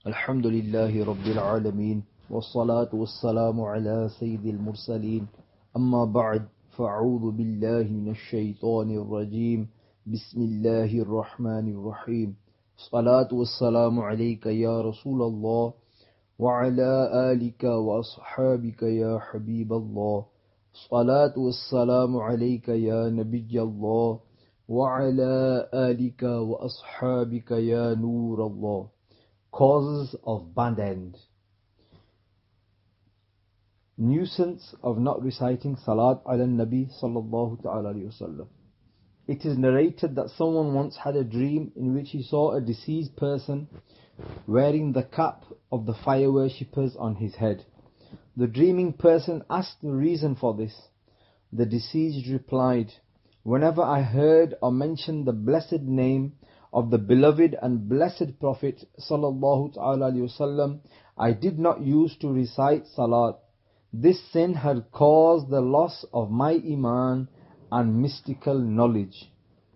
الحمد لله رب العالمين والصلاة والسلام على سيد المرسلين أما بعد فأعوذ بالله من الشيطان الرجيم بسم الله الرحمن الرحيم الصلاة والسلام عليك يا رسول الله وعلى آلك وأصحابك يا حبيب الله الصلاة والسلام عليك يا نبي الله وعلى آلك وأصحابك يا نور الله. Causes of bad end. Nuisance of not reciting Salat ala Nabi sallallahu ta'ala alayhi wasallam. It is narrated that someone once had a dream in which he saw a deceased person wearing the cap of the fire worshippers on his head. The dreaming person asked the reason for this. The deceased replied, "Whenever I heard or mentioned the blessed name of the beloved and blessed Prophet sallallahu ta'ala alayhi wasallam, I did not use to recite Salat. This sin had caused the loss of my Iman and mystical knowledge."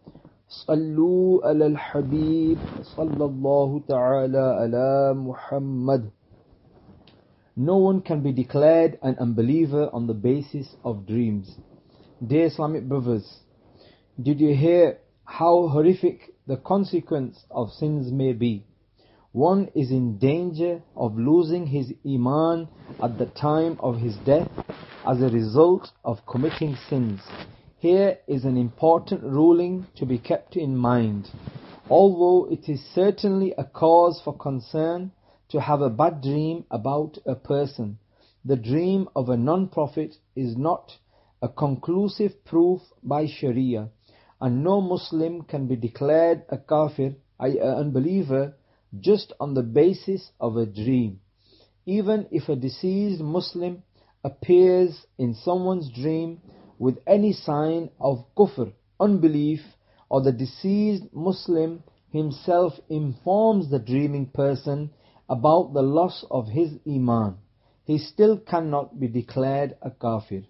Sallu ala al-Habib sallallahu ta'ala ala Muhammad. No one can be declared an unbeliever on the basis of dreams. Dear Islamic brothers, did you hear how horrific the consequence of sins may be? One is in danger of losing his Iman at the time of his death as a result of committing sins. Here is an important ruling to be kept in mind. Although it is certainly a cause for concern to have a bad dream about a person, the dream of a non-prophet is not a conclusive proof by Sharia, and no Muslim can be declared a kafir, i.e. an unbeliever, just on the basis of a dream. Even if a deceased Muslim appears in someone's dream with any sign of kufr, unbelief, or the deceased Muslim himself informs the dreaming person about the loss of his Iman, he still cannot be declared a kafir.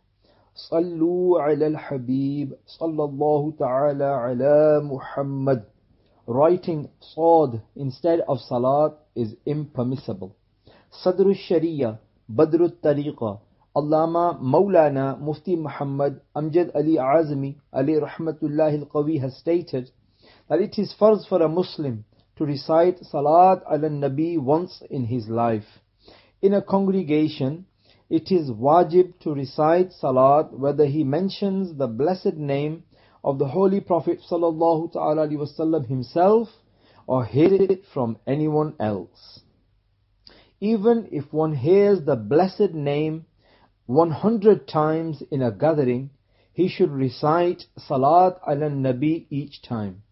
Sallu ala al-Habib sallallahu ta'ala ala Muhammad. Writing Sad instead of Salat is impermissible. Sadr al-Sharia, Badr al-Tariqa, Allama Maulana Mufti Muhammad Amjad Ali Azmi Ali Rahmatullahi al-Qawi has stated that it is farz for a Muslim to recite Salat ala Nabi once in his life. In a congregation, it is wajib to recite Salat whether he mentions the blessed name of the Holy Prophet sallallahu ta'ala alayhi wasallam himself or hears it from anyone else. Even if one hears the blessed name 100 times in a gathering, he should recite Salat ala Nabi each time.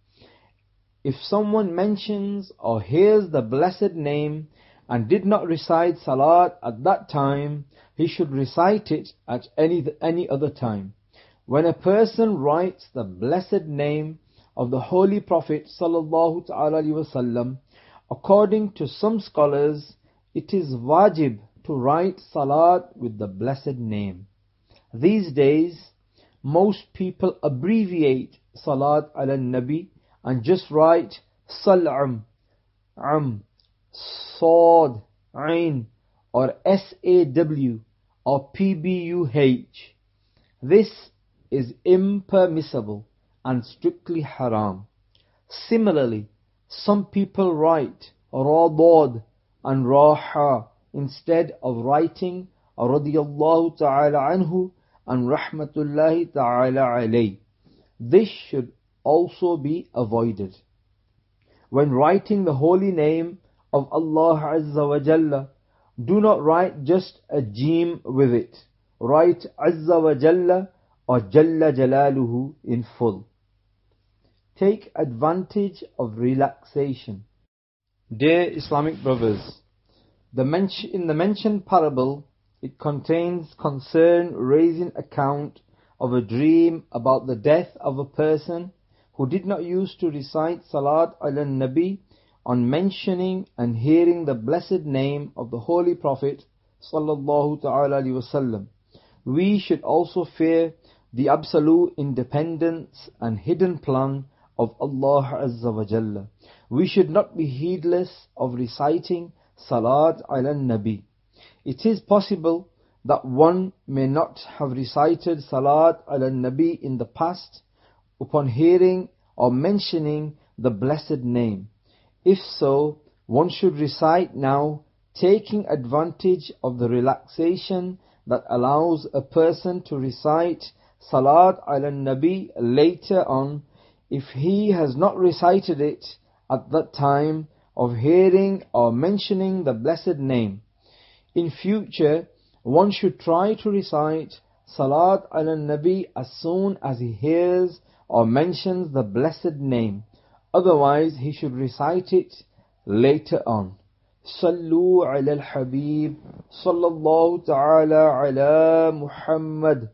If someone mentions or hears the blessed name and did not recite Salat at that time, he should recite it at any other time. When a person writes the blessed name of the Holy Prophet sallallahu ta'ala alayhi wasallam, according to some scholars, it is wajib to write Salat with the blessed name. These days, most people abbreviate Salat ala Nabi and just write Sal'am, Sad, Ain, or SAW, or PBUH. This is impermissible and strictly haram. Similarly, some people write Radad and Raha instead of writing Radiyallahu ta'ala anhu and Rahmatullahi ta'ala alayh. This should also be avoided. When writing the holy name of Allah Azza wa Jalla, do not write just a Jim with it. Write Azza wa Jalla or Jalla Jalaluhu in full. Take advantage of relaxation. Dear Islamic brothers, in the mentioned parable, it contains concern raising account of a dream about the death of a person who did not use to recite Salat ala Nabi on mentioning and hearing the blessed name of the Holy Prophet sallallahu ta'ala alayhi wasallam. We should also fear the absolute independence and hidden plan of Allah Azza wa Jalla. We should not be heedless of reciting Salat ala Nabi. It is possible that one may not have recited Salat ala Nabi in the past upon hearing or mentioning the blessed name. If so, one should recite now, taking advantage of the relaxation that allows a person to recite Salat ala Nabi later on, if he has not recited it at that time of hearing or mentioning the blessed name. In future, one should try to recite Salat ala Nabi as soon as he hears or mentions the blessed name. Otherwise, he should recite it later on. Sallu ala al-Habib, sallallahu ta'ala ala Muhammad.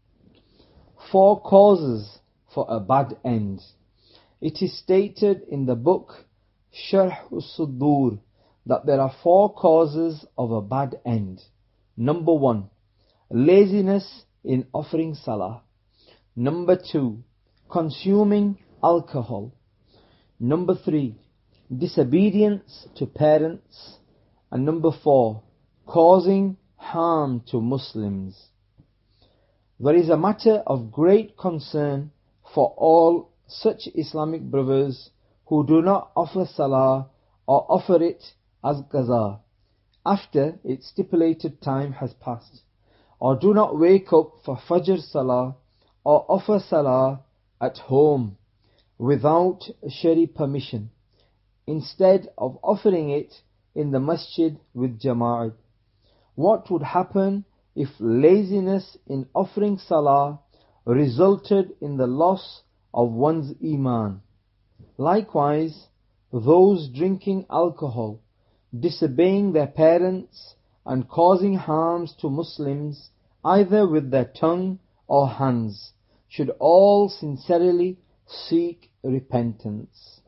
4 causes for a bad end. It is stated in the book Sharh al-Sudur that there are 4 causes of a bad end. Number 1, laziness in offering salah. Number 2, consuming alcohol. Number 3, disobedience to parents. And number 4, causing harm to Muslims. There is a matter of great concern for all such Islamic brothers who do not offer salah or offer it as qaza after its stipulated time has passed, or do not wake up for Fajr salah or offer salah at home without Shari permission, instead of offering it in the masjid with Jama'at. What would happen if laziness in offering salah resulted in the loss of one's iman? Likewise, those drinking alcohol, disobeying their parents and causing harms to Muslims either with their tongue or hands, should all sincerely seek repentance.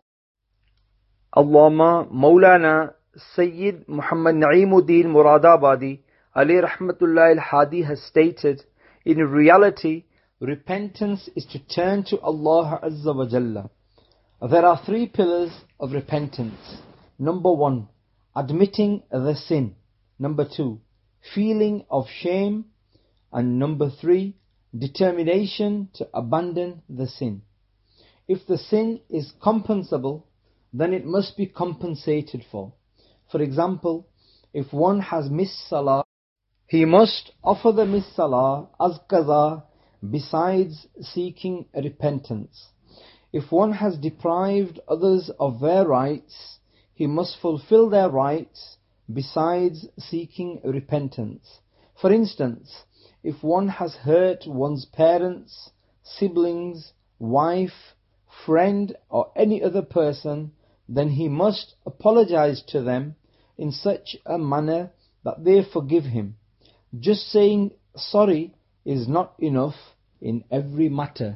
Allama Maulana Sayyid Muhammad Na'imuddin Muradabadi alayhi rahmatullah al-Hadi has stated, in reality, repentance is to turn to Allah Azza wa Jalla. There are 3 pillars of repentance. Number 1, admitting the sin. Number 2, feeling of shame. And number 3, determination to abandon the sin. If the sin is compensable, then it must be compensated for. For example, if one has missed salah, he must offer the missed salah as qaza besides seeking repentance. If one has deprived others of their rights, he must fulfill their rights besides seeking repentance. For instance, if one has hurt one's parents, siblings, wife, friend, or any other person, then he must apologize to them in such a manner that they forgive him. Just saying sorry is not enough in every matter.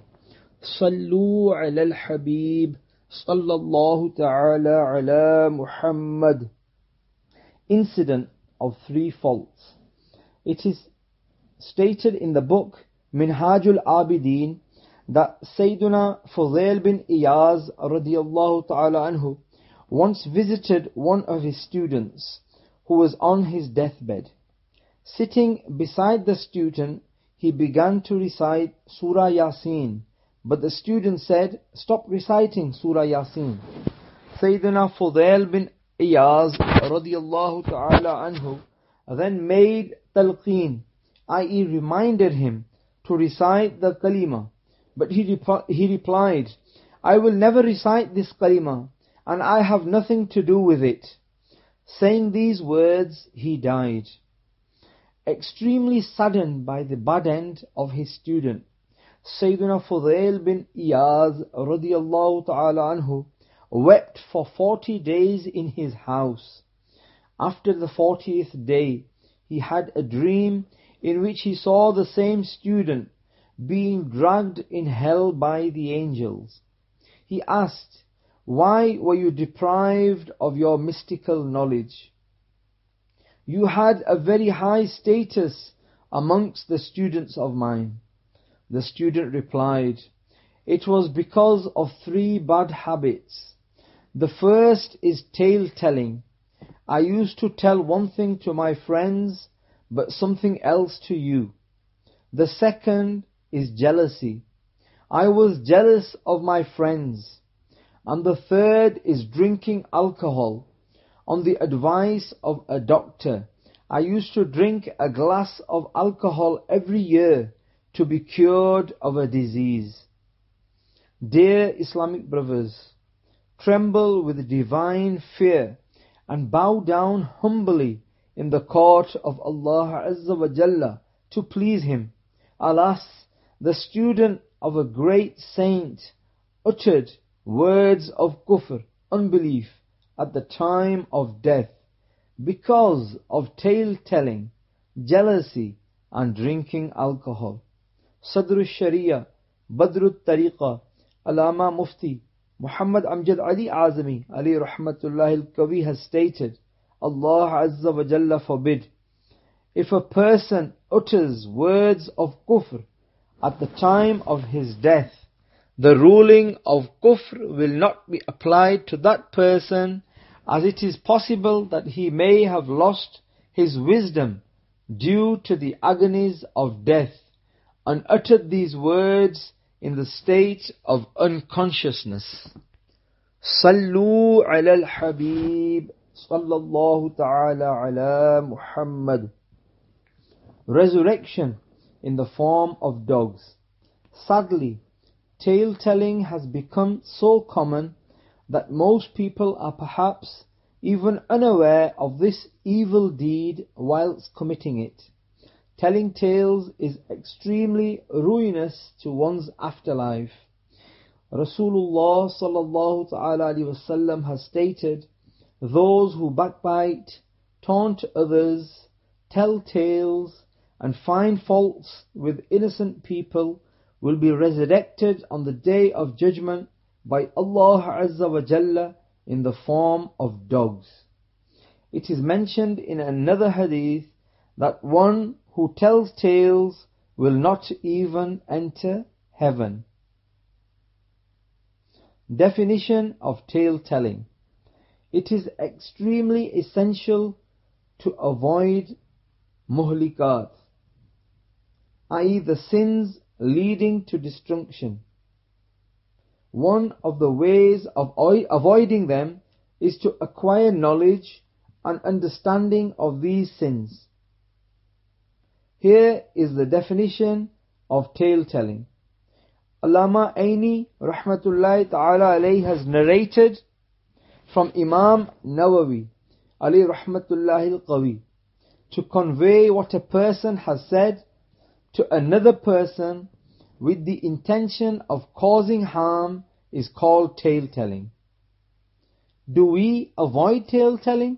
Sallu ala al-Habib, sallallahu ta'ala ala Muhammad. Incident of 3 faults. It is stated in the book Minhajul Abidin that Sayyiduna Fudail bin Iyaz radiyallahu ta'ala anhu once visited one of his students who was on his deathbed. Sitting beside the student, he began to recite Surah Yasin, but the student said, "Stop reciting Surah Yasin." Sayyiduna Fudail bin Iyaz radiyallahu ta'ala anhu then made talqeen, i.e. reminded him to recite the kalima. But he replied, "I will never recite this kalima, and I have nothing to do with it." Saying these words, he died. Extremely saddened by the bad end of his student, Sayyidina Fudail bin Iyaz radiyallahu ta'ala anhu wept for 40 days in his house. After the 40th day, he had a dream in which he saw the same student being dragged in hell by the angels. He asked, "Why were you deprived of your mystical knowledge? You had a very high status amongst the students of mine." The student replied, "It was because of 3 bad habits. The first is tale telling, I used to tell one thing to my friends, but something else to you. The second is jealousy. I was jealous of my friends. And the third is drinking alcohol. On the advice of a doctor, I used to drink a glass of alcohol every year to be cured of a disease. Dear Islamic brothers, tremble with divine fear and bow down humbly in the court of Allah Azza wa Jalla to please Him. Alas, the student of a great saint uttered words of kufr, unbelief, at the time of death because of tale-telling, jealousy and drinking alcohol. Sadr al-Sharia, Badr al-Tariqa, Alama Mufti, Muhammad Amjad Ali Azami, Ali Rahmatullah al-Kawi has stated, Allah Azza wa Jalla forbid, if a person utters words of kufr at the time of his death, the ruling of kufr will not be applied to that person, as it is possible that he may have lost his wisdom due to the agonies of death and uttered these words in the state of unconsciousness. Sallu ala al-Habib sallallahu ta'ala ala Muhammad. Resurrection in the form of dogs. Sadly, tale-telling has become so common that most people are perhaps even unaware of this evil deed whilst committing it. Telling tales is extremely ruinous to one's afterlife. Rasulullah sallallahu ta'ala alaihi wasallam has stated, those who backbite, taunt others, tell tales, and find faults with innocent people will be resurrected on the day of judgment by Allah Azza wa Jalla in the form of dogs. It is mentioned in another hadith that one who tells tales will not even enter heaven. Definition of tale telling. It is extremely essential to avoid muhlikat, i.e. the sins leading to destruction. One of the ways of avoiding them is to acquire knowledge and understanding of these sins. Here is the definition of tale telling. Allama Aini rahmatullahi ta'ala alayhi has narrated from Imam Nawawi Ali rahmatullahi al-Qawi to convey what a person has said to another person with the intention of causing harm is called tale-telling. Do we avoid tale-telling?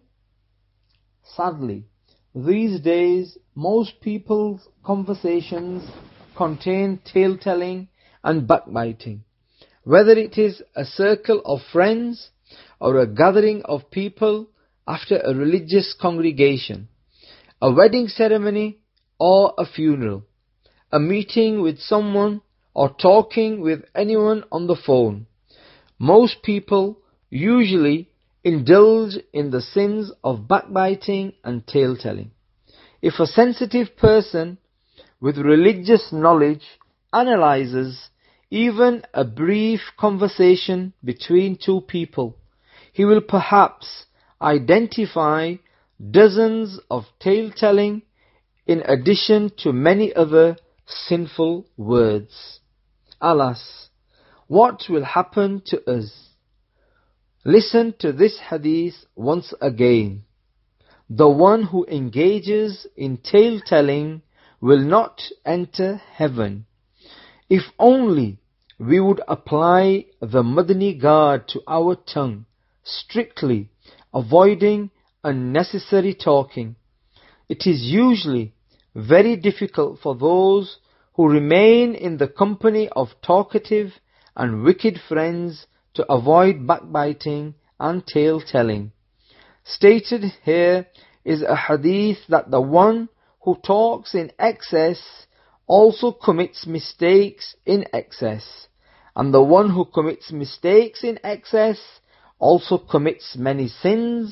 Sadly, these days most people's conversations contain tale-telling and backbiting. Whether it is a circle of friends or a gathering of people after a religious congregation, a wedding ceremony or a funeral, a meeting with someone or talking with anyone on the phone. Most people usually indulge in the sins of backbiting and tale-telling. If a sensitive person with religious knowledge analyzes even a brief conversation between two people, he will perhaps identify dozens of tale-telling in addition to many other sinful words. Alas, what will happen to us? Listen to this hadith once again. The one who engages in tale-telling will not enter heaven. If only we would apply the Madani guard to our tongue, strictly avoiding unnecessary talking. It is usually very difficult for those who remain in the company of talkative and wicked friends to avoid backbiting and tale-telling. Stated here is a hadith that the one who talks in excess also commits mistakes in excess, and the one who commits mistakes in excess also commits many sins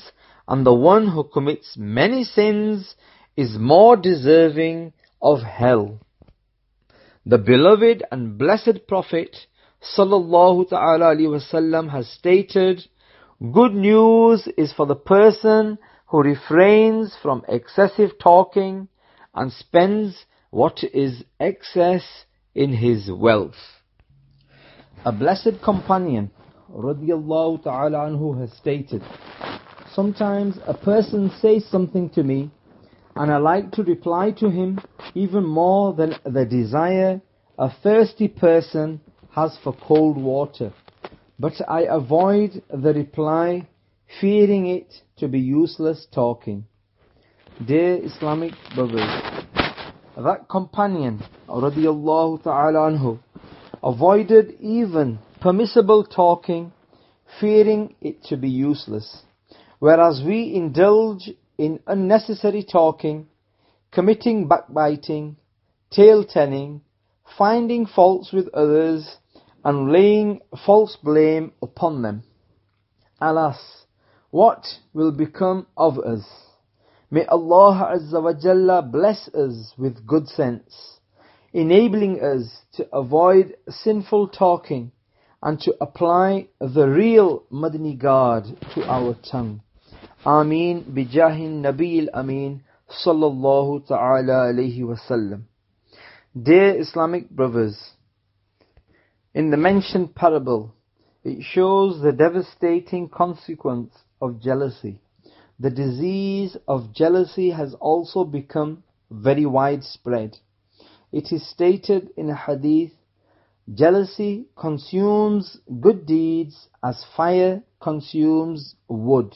and the one who commits many sins is more deserving of hell. The beloved and blessed Prophet sallallahu ta'ala alaihi wasallam has stated, good news is for the person who refrains from excessive talking and spends what is excess in his wealth. A blessed companion radiyallahu ta'ala anhu has stated, sometimes a person says something to me and I like to reply to him even more than the desire a thirsty person has for cold water. But I avoid the reply, fearing it to be useless talking. Dear Islamic brothers, that companion radiyallahu ta'ala anhu avoided even permissible talking, fearing it to be useless. Whereas we indulge in unnecessary talking, committing backbiting, tale-telling, finding faults with others, and laying false blame upon them. Alas, what will become of us? May Allah Azza wa Jalla bless us with good sense, enabling us to avoid sinful talking and to apply the real Madani guard to our tongue. Ameen bijahin Nabil Ameen sallallahu ta'ala alayhi wasallam. Dear Islamic brothers, in the mentioned parable, it shows the devastating consequence of jealousy. The disease of jealousy has also become very widespread. It is stated in a hadith, jealousy consumes good deeds as fire consumes wood.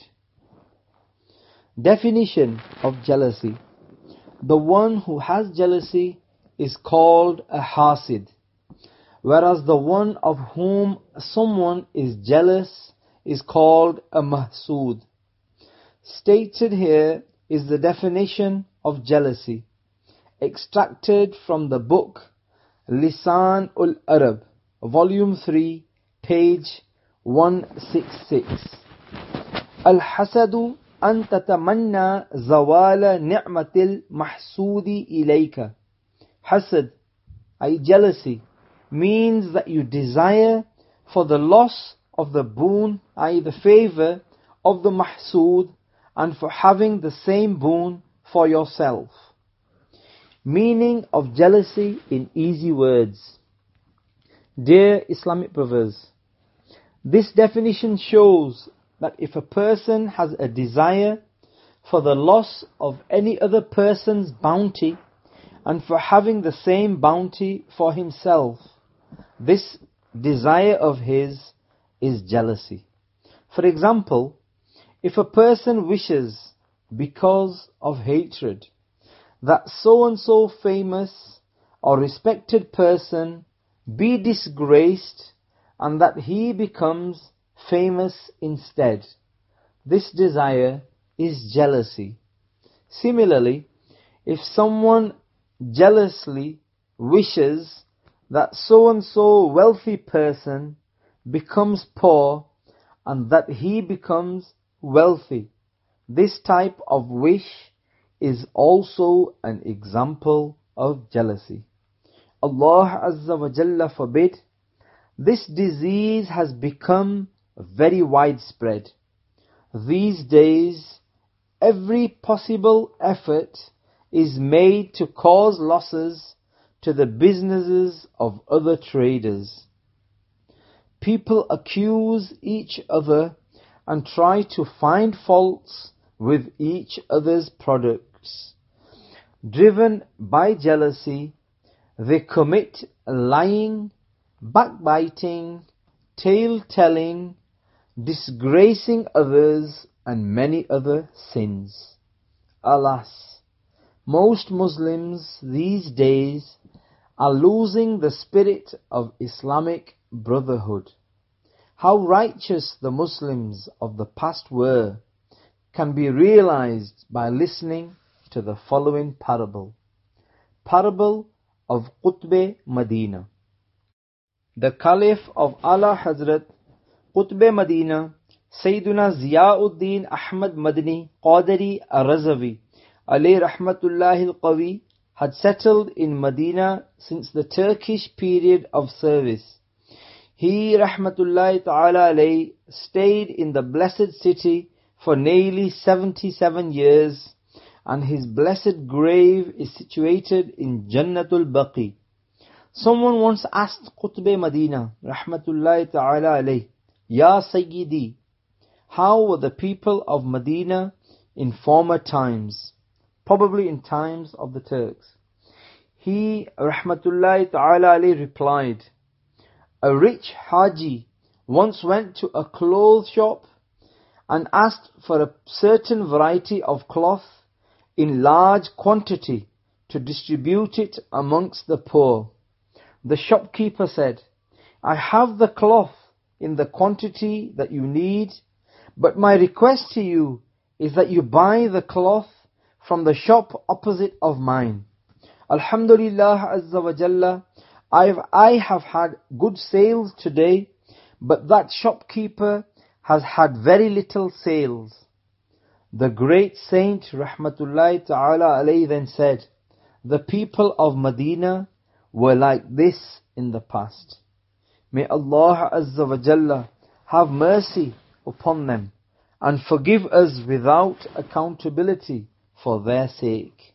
Definition of jealousy. The one who has jealousy is called a hasid, whereas the one of whom someone is jealous is called a mahsood. Stated here is the definition of jealousy, extracted from the book Lisan ul-Arab, volume 3, page 166. Al-hasadu an tatamanna zawala ni'matil mahsudi ilayka. Hasad, i.e. jealousy, means that you desire for the loss of the boon, i.e. the favor of the mahsood, and for having the same boon for yourself. Meaning of jealousy in easy words. Dear Islamic brothers, this definition shows that if a person has a desire for the loss of any other person's bounty and for having the same bounty for himself, this desire of his is jealousy. For example, if a person wishes, because of hatred, that so-and-so famous or respected person be disgraced and that he becomes famous instead, this desire is jealousy. Similarly, if someone jealously wishes that so-and-so wealthy person becomes poor and that he becomes wealthy, this type of wish is also an example of jealousy. Allah Azza wa Jalla forbid. This disease has become very widespread. These days, every possible effort is made to cause losses to the businesses of other traders. People accuse each other and try to find faults with each other's products. Driven by jealousy, they commit lying, backbiting, tale-telling, disgracing others, and many other sins. Alas, most Muslims these days are losing the spirit of Islamic brotherhood. How righteous the Muslims of the past were can be realized by listening to the following parable. Parable of Qutb Medina. The Caliph of Ala Hazrat Qutb Medina Sayyiduna Ziyauddin Ahmad Madani Qadari Ar-Razavi alayhi rahmatullahi al-Qawi had settled in Medina since the Turkish period of service. He rahmatullahi ta'ala alayhi stayed in the blessed city for nearly 77 years, and his blessed grave is situated in Jannatul Baqi. Someone once asked Qutb Medina rahmatullahi ta'ala alayhi, Ya Sayyidi, how were the people of Medina in former times? Probably in times of the Turks. He rahmatullahi ta'ala alayhi replied, a rich Haji once went to a clothes shop and asked for a certain variety of cloth in large quantity to distribute it amongst the poor. The shopkeeper said, I have the cloth in the quantity that you need, but my request to you is that you buy the cloth from the shop opposite of mine. Alhamdulillah Azza wa Jalla, I have had good sales today, but that shopkeeper has had very little sales. The great saint rahmatullahi ta'ala alayhi then said, the people of Medina were like this in the past. May Allah Azza wa Jalla have mercy upon them and forgive us without accountability for their sake.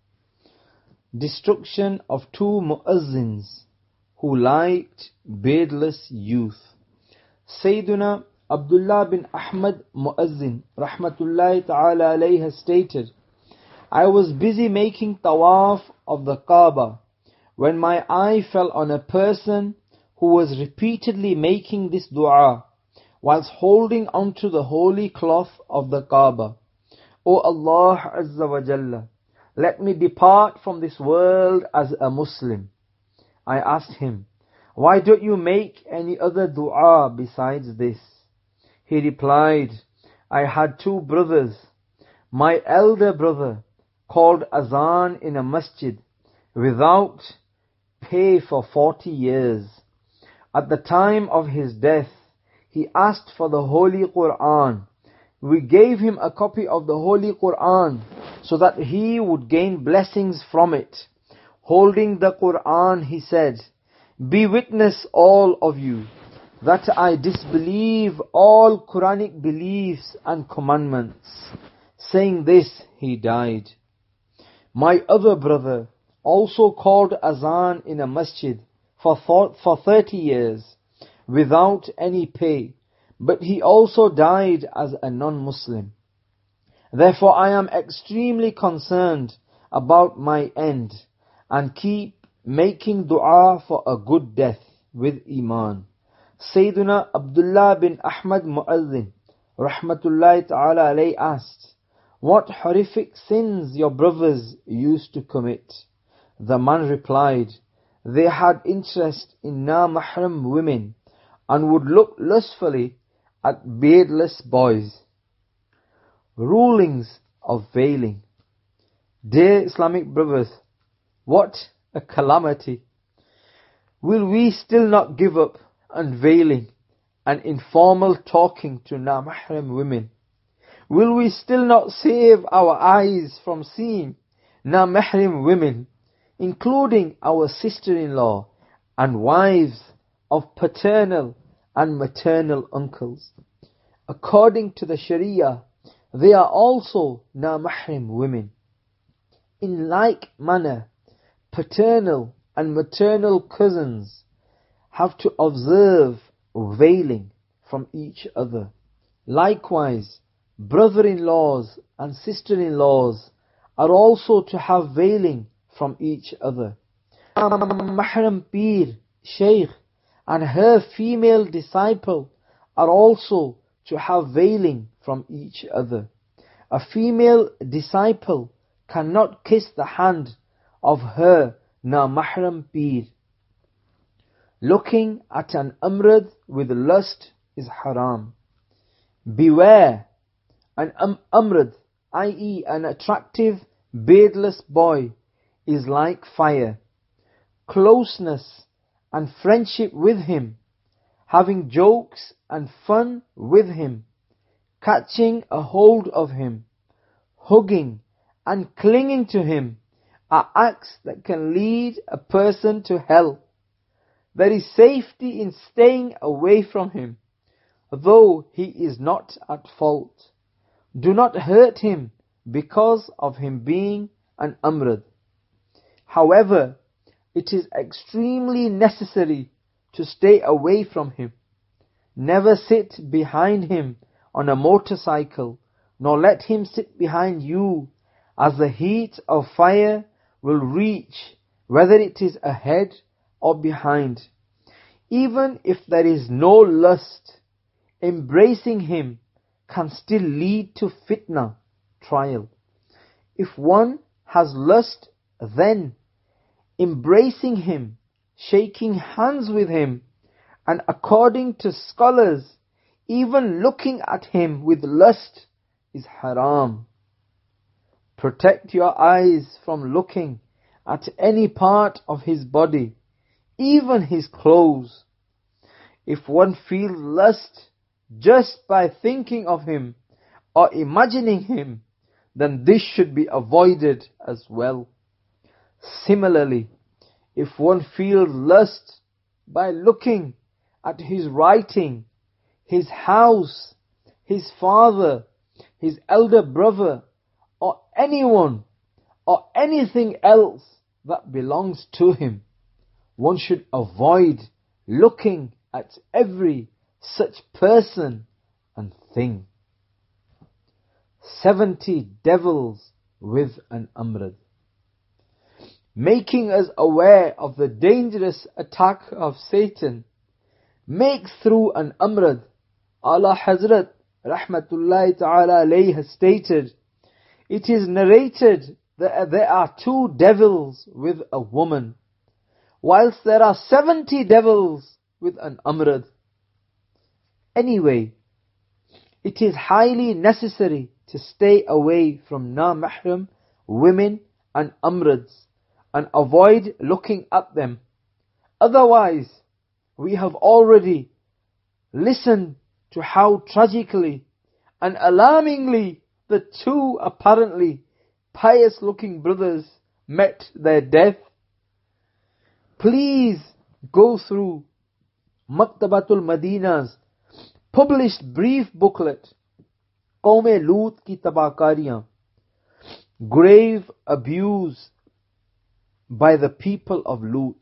Destruction of two muezzins who liked beardless youth. Sayyiduna Abdullah bin Ahmad Muezzin rahmatullahi ta'ala alayhi has stated, I was busy making tawaf of the Kaaba when my eye fell on a person who was repeatedly making this dua whilst holding onto the holy cloth of the Kaaba. O Allah Azza wa Jalla, let me depart from this world as a Muslim. I asked him, why don't you make any other dua besides this? He replied, I had two brothers. My elder brother called azan in a masjid without pay for 40 years. At the time of his death, he asked for the Holy Quran. We gave him a copy of the Holy Quran so that he would gain blessings from it. Holding the Quran, he said, be witness all of you that I disbelieve all Quranic beliefs and commandments. Saying this, he died. My other brother also called azan in a masjid for 30 years without any pay, but he also died as a non-Muslim. Therefore I am extremely concerned about my end and keep making dua for a good death with Iman. Sayyiduna Abdullah bin Ahmad Muezzin rahmatullahi ta'ala alayhi asked, what horrific sins your brothers used to commit? The man replied, they had interest in na-mahram women and would look lustfully at beardless boys. Rulings of veiling. Dear Islamic brothers, what a calamity! Will we still not give up unveiling and informal talking to na-mahram women? Will we still not save our eyes from seeing na-mahram women, including our sister-in-law and wives of paternal and maternal uncles? According to the Sharia, they are also na-mahram women. In like manner, paternal and maternal cousins have to observe veiling from each other. Likewise, brother-in-laws and sister-in-laws are also to have veiling from each other. Mahram Pir, Shaykh, and her female disciple are also to have veiling from each other. A female disciple cannot kiss the hand of her na-mahram Pir. Looking at an amrad with lust is haram. Beware, an amrad, i.e. an attractive beardless boy, is like fire. Closeness and friendship with him, having jokes and fun with him, catching a hold of him, hugging and clinging to him are acts that can lead a person to hell. There is safety in staying away from him, though he is not at fault. Do not hurt him because of him being an amrad. However, it is extremely necessary to stay away from him. Never sit behind him on a motorcycle, nor let him sit behind you, as the heat of fire will reach, whether it is ahead or behind. Even if there is no lust, embracing him can still lead to fitna, trial. If one has lust, then embracing him, shaking hands with him, and according to scholars, even looking at him with lust is haram. Protect your eyes from looking at any part of his body, even his clothes. If one feels lust just by thinking of him or imagining him, then this should be avoided as well. Similarly, if one feels lust by looking at his writing, his house, his father, his elder brother, or anyone, or anything else that belongs to him, one should avoid looking at every such person and thing. 70 devils with an amrad. Making us aware of the dangerous attack of Satan, make through an amrad. Ala Hazrat Rahmatullahi Ta'ala alayhi has stated, it is narrated that there are 2 devils with a woman, whilst there are 70 devils with an amrad. Anyway, it is highly necessary to stay away from na-mahram women and amrads and avoid looking at them. Otherwise, we have already listened to how tragically and alarmingly the 2 apparently pious looking brothers met their death. Please go through Maktabatul Madina's published brief booklet, Qawme Lut ki Tabakariyan, grave abuse by the people of Lut.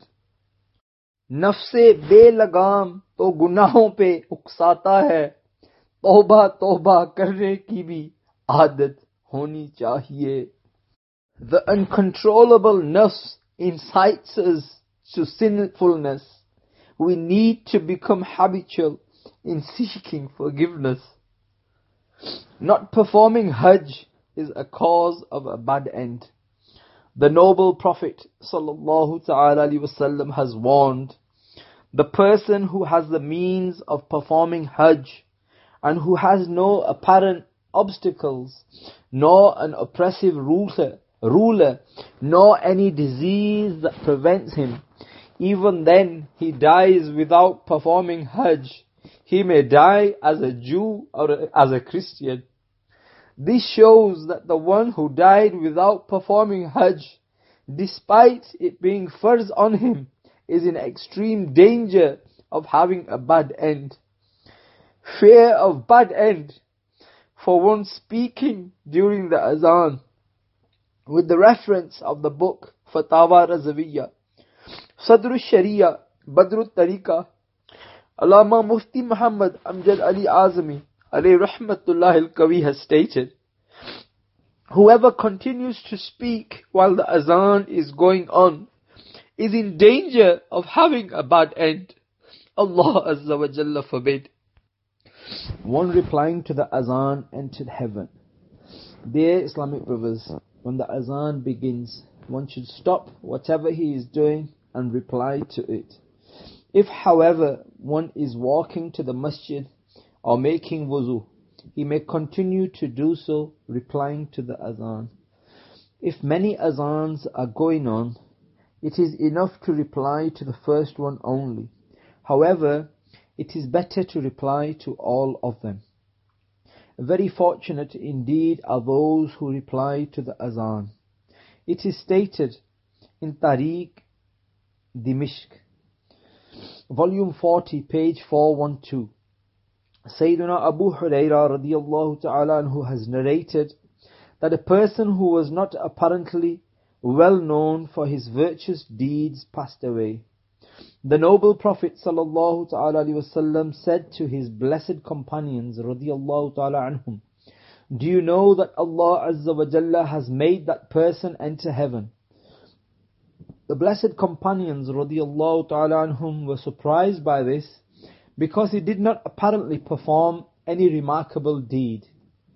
नफ्से बेलगाम तो गुनाहों पे उकसाता है, तौबा तौबा करने की भी आदत होनी चाहिए. The uncontrollable nafs incites us to sinfulness. We need to become habitual in seeking forgiveness. Not performing Hajj is a cause of a bad end. The noble Prophet sallallahu ta'ala alaihi wasallam has warned, the person who has the means of performing Hajj and who has no apparent obstacles, nor an oppressive ruler, nor any disease that prevents him, even then he dies without performing Hajj. He may die as a Jew or as a Christian. This shows that the one who died without performing Hajj, despite it being farz on him, is in extreme danger of having a bad end. Fear of bad end for one speaking during the azan with the reference of the book Fatawa Razawiyya, Sadrul Sharia, Badrut Tariqa, Allama Mufti Muhammad Amjad Ali Azmi alayhi rahmatullah al-Qawi has stated, whoever continues to speak while the azan is going on is in danger of having a bad end. Allah Azza wa Jalla forbid. One replying to the azan entered heaven. Dear Islamic brothers, when the azan begins, one should stop whatever he is doing and reply to it. If, however, one is walking to the masjid or making wuzu, he may continue to do so, replying to the azan. If many azans are going on, it is enough to reply to the first one only. However, it is better to reply to all of them. Very fortunate indeed are those who reply to the azan. It is stated in Tariq Dimishq, volume 40, page 412. Sayyiduna Abu Hurairah radiyallahu ta'ala anhu has narrated that a person who was not apparently well known for his virtuous deeds passed away. The noble Prophet sallallahu ta'ala alaihi wasallam said to his blessed companions radiyallahu ta'ala anhum, do you know that Allah Azza wa Jalla has made that person enter heaven? The blessed companions radiyallahu ta'ala anhum were surprised by this because he did not apparently perform any remarkable deed.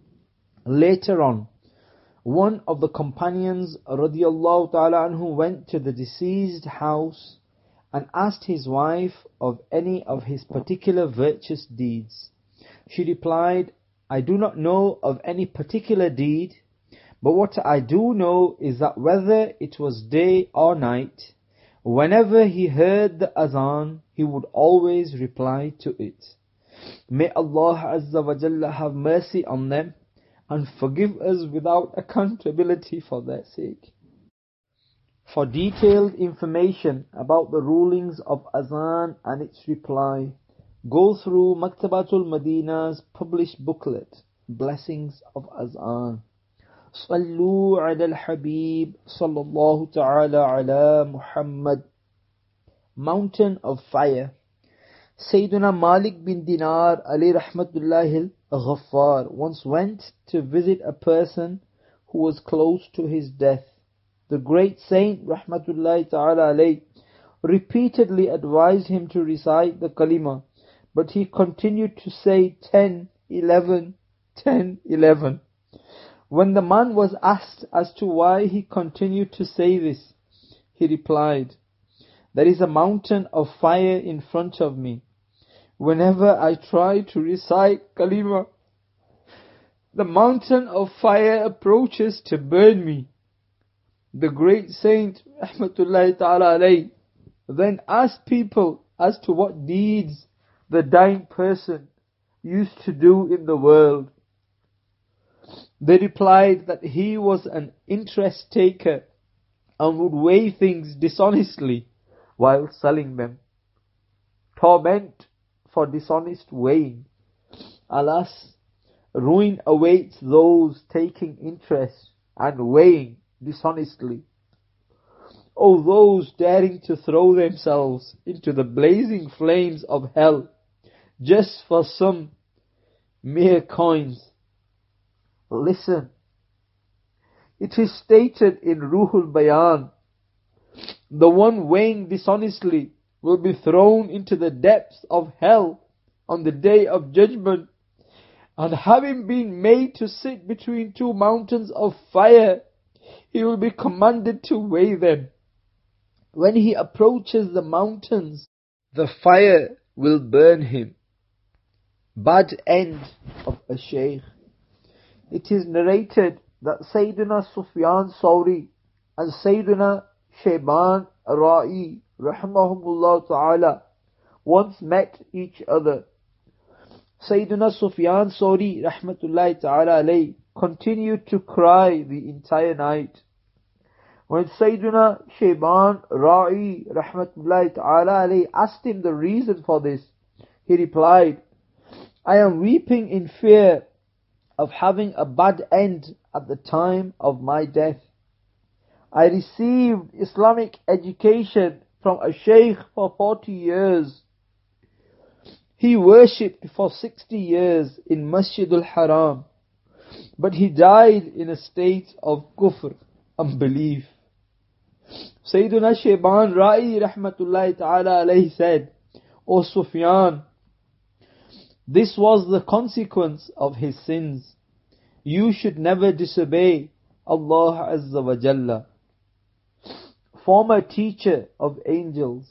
Later on, one of the companions radiyallahu ta'ala anhu went to the deceased house and asked his wife of any of his particular virtuous deeds. She replied, I do not know of any particular deed, but what I do know is that whether it was day or night, whenever he heard the azan, he would always reply to it. May Allah Azza wa Jalla have mercy on them and forgive us without accountability for their sake. For detailed information about the rulings of azan and its reply, go through Maktabatul Madina's published booklet, Blessings of Azan. Sallu ala al-Habib sallallahu ta'ala ala Muhammad. Mountain of Fire. Sayyiduna Malik bin Dinar alayhi rahmatullahi al-Ghaffar once went to visit a person who was close to his death. The great saint rahmatullahi ta'ala alayhi repeatedly advised him to recite the kalima, but he continued to say 10, 11, 10, 11. When the man was asked as to why he continued to say this, he replied, there is a mountain of fire in front of me. Whenever I try to recite kalima, the mountain of fire approaches to burn me. The great saint rahmatullahi ta'ala alayhi then asked people as to what deeds the dying person used to do in the world. They replied that he was an interest taker and would weigh things dishonestly while selling them. Torment for dishonest weighing. Alas, ruin awaits those taking interest and weighing dishonestly. O those daring to throw themselves into the blazing flames of hell just for some mere coins. Listen, it is stated in Ruhul Bayan, the one weighing dishonestly will be thrown into the depths of hell on the day of judgment, and having been made to sit between two mountains of fire, he will be commanded to weigh them. When he approaches the mountains, the fire will burn him. Bad end of a sheikh. It is narrated that Sayyidina Sufyan Sawri and Sayyidina Shayban Ra'i rahimahumullah ta'ala once met each other. Sayyidina Sufyan Sawri rahmatullahi ta'ala alayhi continued to cry the entire night. When Sayyidina Shayban Ra'i rahmatullahi ta'ala alayhi asked him the reason for this, he replied, I am weeping in fear of having a bad end at the time of my death. I received Islamic education from a sheikh for 40 years. He worshipped for 60 years in Masjidul Haram, but he died in a state of kufr, unbelief. Sayyiduna Shayban Ra'i rahmatullahi ta'ala alayhi said, O Sufyan, this was the consequence of his sins. You should never disobey Allah Azza wa Jalla. Former teacher of angels.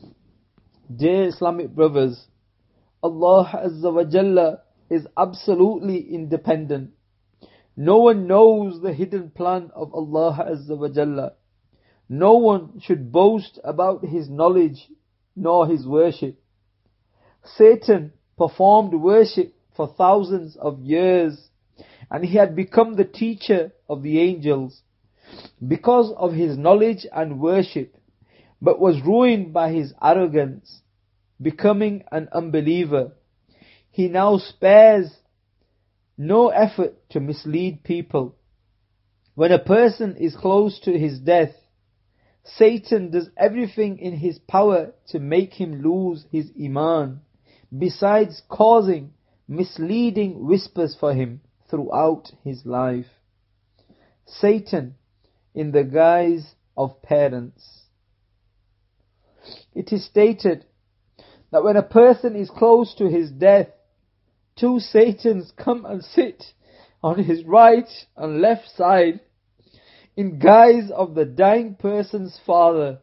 Dear Islamic brothers, Allah Azza wa Jalla is absolutely independent. No one knows the hidden plan of Allah Azza wa Jalla. No one should boast about his knowledge nor his worship. Satan performed worship for thousands of years, and he had become the teacher of the angels because of his knowledge and worship, but was ruined by his arrogance, becoming an unbeliever. He now spares no effort to mislead people. When a person is close to his death, Satan does everything in his power to make him lose his iman, besides causing misleading whispers for him throughout his life. Satan in the guise of parents. It is stated that when a person is close to his death, two Satans come and sit on his right and left side in guise of the dying person's father.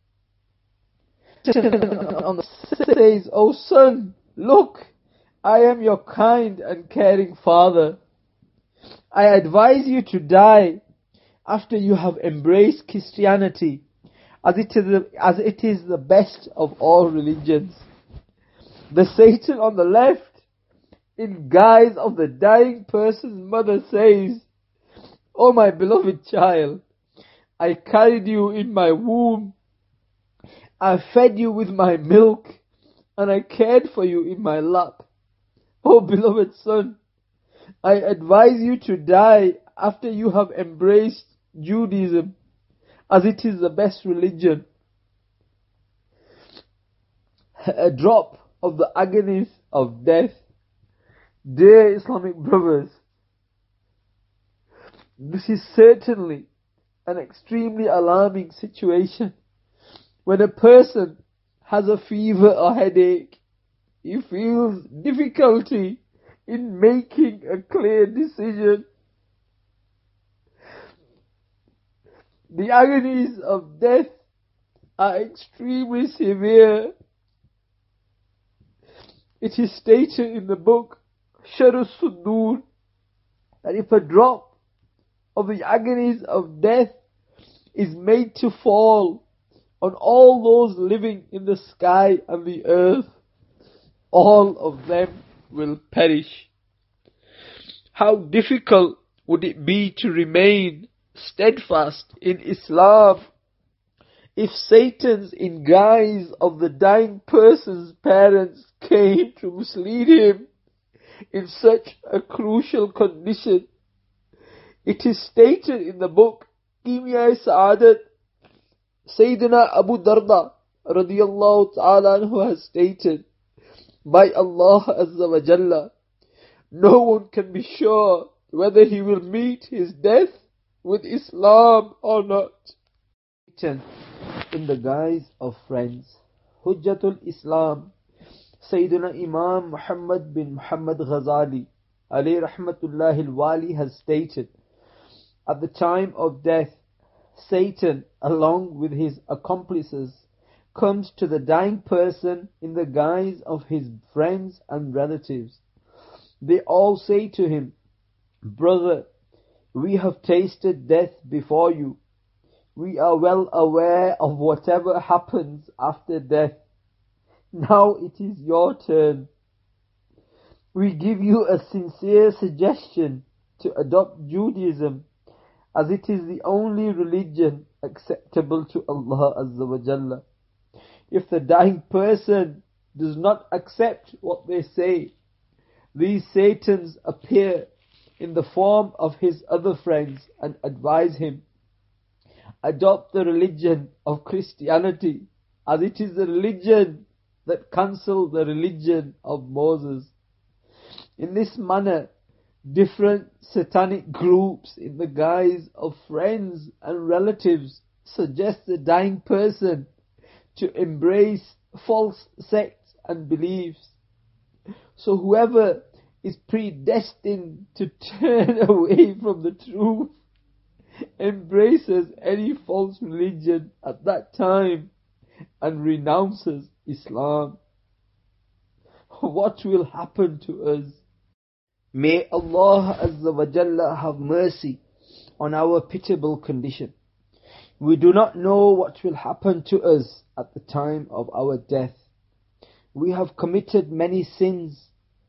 And says, "O son, look, I am your kind and caring father. I advise you to die after you have embraced Christianity, as it is the best of all religions." The Satan on the left, in guise of the dying person's mother, says, "O my beloved child, I carried you in my womb, I fed you with my milk, and I cared for you in my lap. O beloved son, I advise you to die after you have embraced Judaism, as it is the best religion." A drop of the agonies of death. Dear Islamic brothers, this is certainly an extremely alarming situation. When a person has a fever or headache, he feels difficulty in making a clear decision. The agonies of death are extremely severe. It is stated in the book Sharh Sudur that if a drop of the agonies of death is made to fall on all those living in the sky and the earth, all of them will perish. How difficult would it be to remain steadfast in Islam if Satan's in guise of the dying person's parents came to mislead him in such a crucial condition. It is stated in the book Kimya-e-Sa'adat, Sayyidina Abu Darda radiyallahu ta'ala anhu has stated, by Allah Azza wa Jalla, no one can be sure whether he will meet his death with Islam or not. In the guise of friends, Hujjatul Islam, Sayyidina Imam Muhammad bin Muhammad Ghazali, alayhi rahmatullahi al-wali, has stated, at the time of death, Satan, along with his accomplices, comes to the dying person in the guise of his friends and relatives. They all say to him, "Brother, we have tasted death before you. We are well aware of whatever happens after death. Now it is your turn. We give you a sincere suggestion to adopt Judaism, as it is the only religion acceptable to Allah Azza wa Jalla." If the dying person does not accept what they say, these Satans appear in the form of his other friends and advise him, "Adopt the religion of Christianity, as it is the religion that cancelled the religion of Moses." In this manner, different satanic groups in the guise of friends and relatives suggest the dying person to embrace false sects and beliefs. So whoever is predestined to turn away from the truth embraces any false religion at that time and renounces Islam. What will happen to us? May Allah Azza wa Jalla have mercy on our pitiable condition. We do not know what will happen to us at the time of our death. We have committed many sins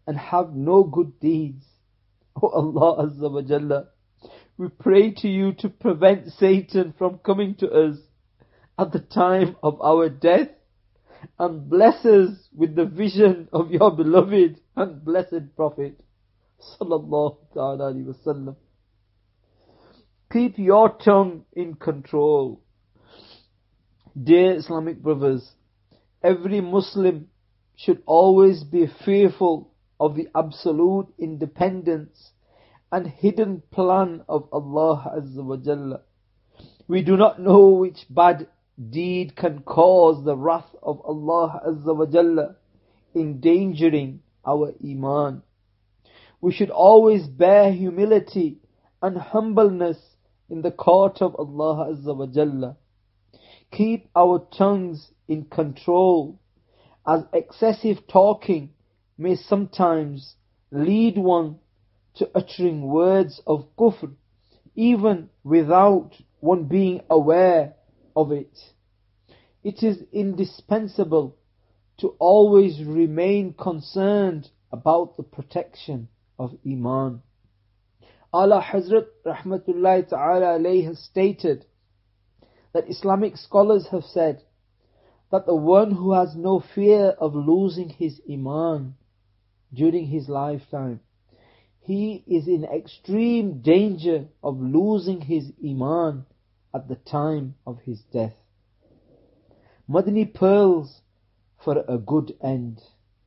and have no good deeds. O Allah Azza wa Jalla, we pray to you to prevent Satan from coming to us at the time of our death, and bless us with the vision of your beloved and blessed Prophet Sallallahu Alaihi Wasallam. Keep your tongue in control. Dear Islamic brothers, every Muslim should always be fearful of the absolute independence and hidden plan of Allah Azza wa Jalla. We do not know which bad deed can cause the wrath of Allah Azza wa Jalla, endangering our Iman. We should always bear humility and humbleness in the court of Allah Azza wa Jalla. Keep our tongues in control, as excessive talking may sometimes lead one to uttering words of kufr, even without one being aware of it. It is indispensable to always remain concerned about the protection of Iman. Ala Hazrat Rahmatullahi Ta'ala alayhi has stated that Islamic scholars have said that the one who has no fear of losing his Iman during his lifetime, he is in extreme danger of losing his Iman at the time of his death. Madani pearls for a good end.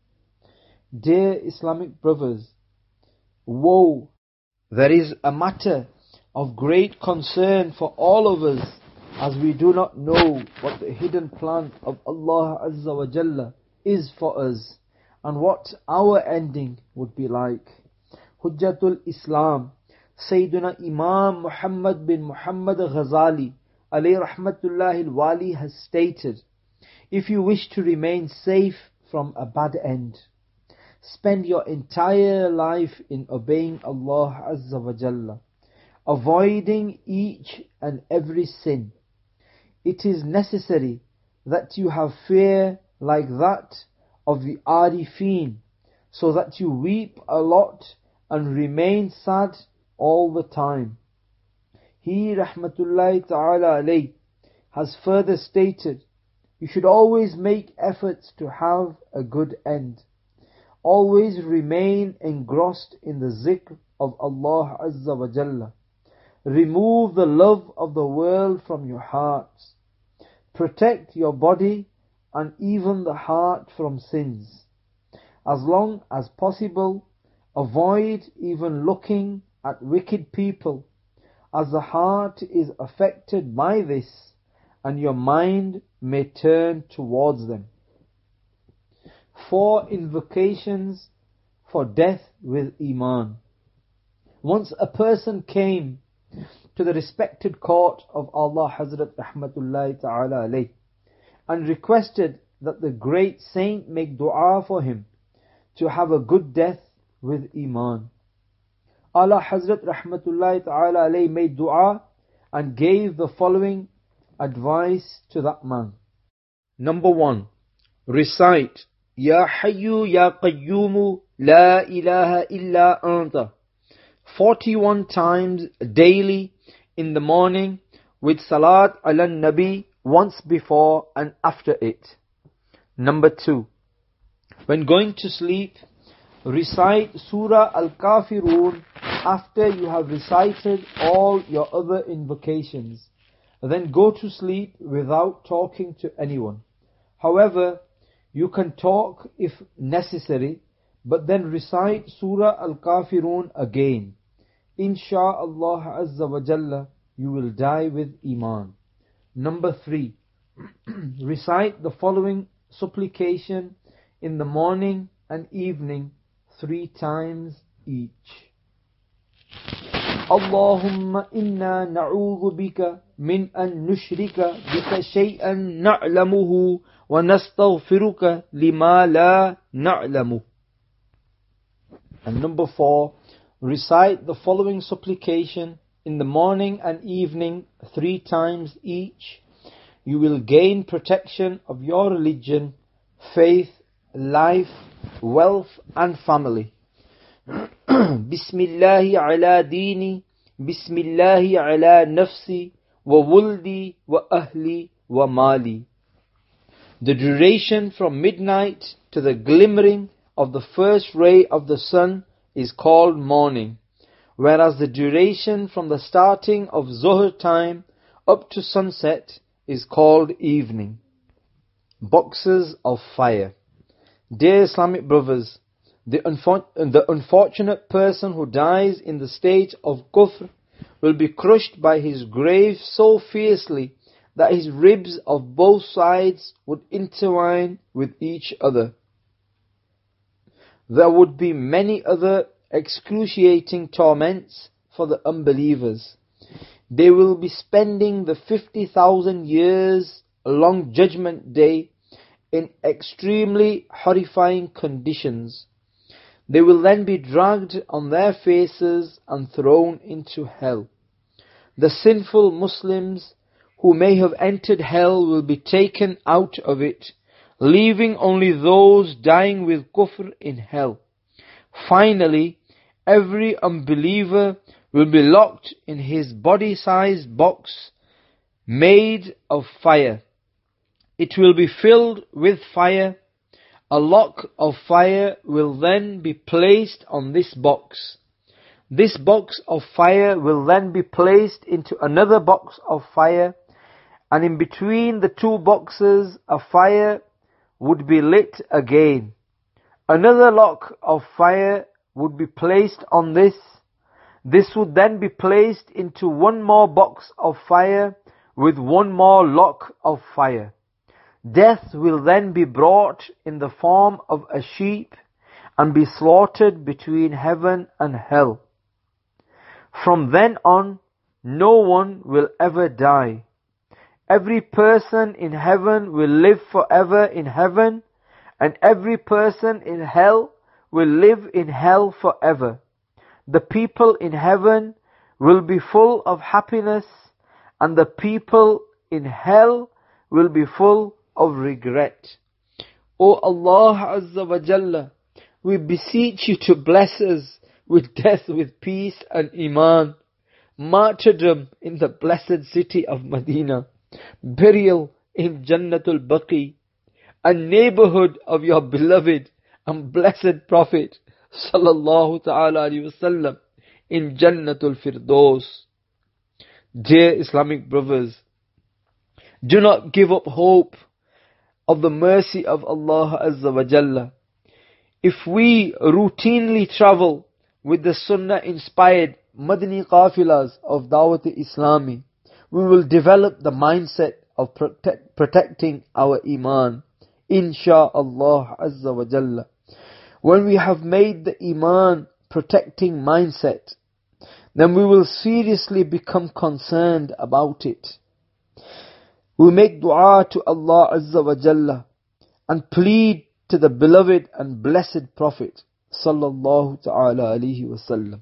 Dear Islamic brothers, woe! There is a matter of great concern for all of us, as we do not know what the hidden plan of Allah Azza wa Jalla is for us and what our ending would be like. Hujjatul Islam, Sayyiduna Imam Muhammad bin Muhammad Ghazali alayhi rahmatullahi al-wali has stated, if you wish to remain safe from a bad end, spend your entire life in obeying Allah Azza wa Jalla, avoiding each and every sin. It is necessary that you have fear like that of the Arifin, so that you weep a lot and remain sad all the time. He Rahmatullahi Ta'ala alayh has further stated, you should always make efforts to have a good end. Always remain engrossed in the zikr of Allah Azza wa Jalla. Remove the love of the world from your hearts. Protect your body and even the heart from sins. As long as possible, avoid even looking at wicked people, as the heart is affected by this and your mind may turn towards them. 4 invocations for death with Iman. Once a person came to the respected court of Allah Hazrat Rahmatullahi Ta'ala alayh and requested that the great saint make dua for him to have a good death with Iman. Allah Hazrat Rahmatullahi Ta'ala alayh made dua and gave the following advice to that man. Number 1, recite Ya Hayyu Ya Qayyumu La ilaha illa anta 41 times daily in the morning, with Salat ala Nabi once before and after it. Number 2, when going to sleep, recite Surah Al-Kafirun after you have recited all your other invocations. Then go to sleep without talking to anyone. However, you can talk if necessary, but then recite Surah Al-Kafirun again. Insha'Allah Azza wa Jalla, you will die with Iman. Number 3, recite the following supplication in the morning and evening 3 times each. Allahumma inna na'udhu bika min an nushrika bika shay'an na'lamuhu wa nastaghfiruka lima la na'lamu. And number 4, recite the following supplication in the morning and evening 3 times each. You will gain protection of your religion, faith, life wealth and family. Bismillahi ala dini, Bismillahi ala nafsi, wa wuldi, wa ahli, wa mali. The duration from midnight to the glimmering of the first ray of the sun is called morning, whereas the duration from the starting of Zuhr time up to sunset is called evening. Boxes of fire. Dear Islamic brothers, the unfortunate person who dies in the state of kufr will be crushed by his grave so fiercely that his ribs of both sides would intertwine with each other. There would be many other excruciating torments for the unbelievers. They will be spending the 50,000 years long judgment day in extremely horrifying conditions. They will then be dragged on their faces and thrown into hell. The sinful Muslims who may have entered hell will be taken out of it, leaving only those dying with kufr in hell. Finally, every unbeliever will be locked in his body-sized box made of fire. It will be filled with fire. A lock of fire will then be placed on this box. This box of fire will then be placed into another box of fire, and in between the two boxes a fire would be lit again. Another lock of fire would be placed on this. This would then be placed into one more box of fire with one more lock of fire. Death will then be brought in the form of a sheep and be slaughtered between heaven and hell. From then on, no one will ever die. Every person in heaven will live forever in heaven, and every person in hell will live in hell forever. The people in heaven will be full of happiness, and the people in hell will be full of regret. O Allah Azza wa Jalla, we beseech you to bless us with death with peace and iman, martyrdom in the blessed city of Medina, burial in Jannatul Baqi, a neighborhood of your beloved and blessed Prophet sallallahu ta'ala alayhi wasallam in Jannatul Firdaus. Dear Islamic brothers, do not give up hope of the mercy of Allah Azza wa Jalla. If we routinely travel with the Sunnah inspired Madani Qafilas of Dawat Islami, we will develop the mindset of protecting our Iman, insha'Allah Azza wa Jalla. When we have made the Iman protecting mindset, then we will seriously become concerned about it. We make dua to Allah Azza wa Jalla and plead to the beloved and blessed Prophet sallallahu ta'ala alayhi wa sallam.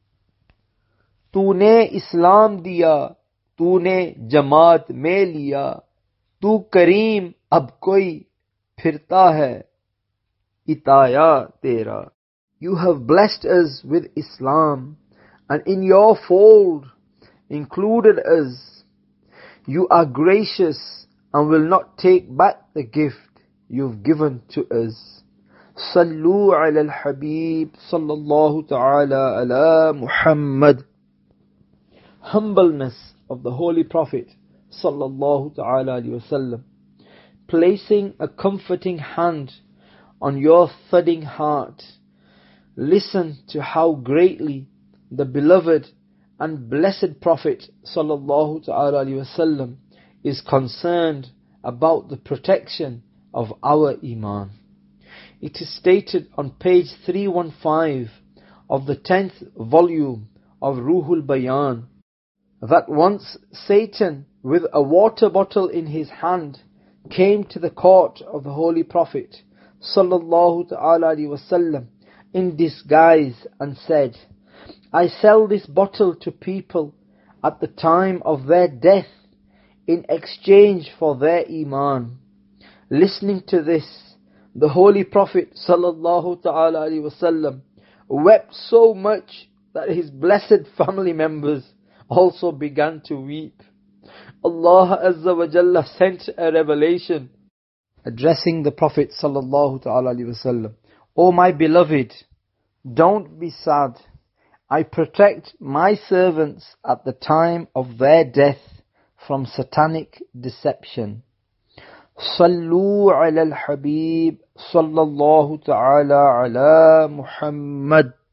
तूने इस्लाम दिया, तूने जमात में लिया, तू करीम अब कोई फिरता है, इताया तेरा. You have blessed us with Islam, and in your fold included us. You are gracious and will not take back the gift you've given to us. Sallu ala al-Habib sallallahu ta'ala ala Muhammad. Humbleness of the Holy Prophet sallallahu ta'ala alayhi wasallam, placing a comforting hand on your thudding heart. Listen to how greatly the beloved and blessed Prophet sallallahu ta'ala alayhi wasallam is concerned about the protection of our Iman. It is stated on page 315 of the 10th volume of Ruhul Bayan that once Satan with a water bottle in his hand came to the court of the Holy Prophet sallallahu ta'ala alayhi wasallam in disguise and said, I sell this bottle to people at the time of their death in exchange for their Iman. Listening to this, The Holy Prophet sallallahu ta'ala alaihi wasallam wept so much that his blessed family members also began to weep. Allah Azza wa Jalla sent a revelation addressing the Prophet sallallahu ta'ala alaihi wasallam. O my beloved, don't be sad. I protect my servants at the time of their death from satanic deception. Sallu ala al-Habib sallallahu ta'ala ala Muhammad.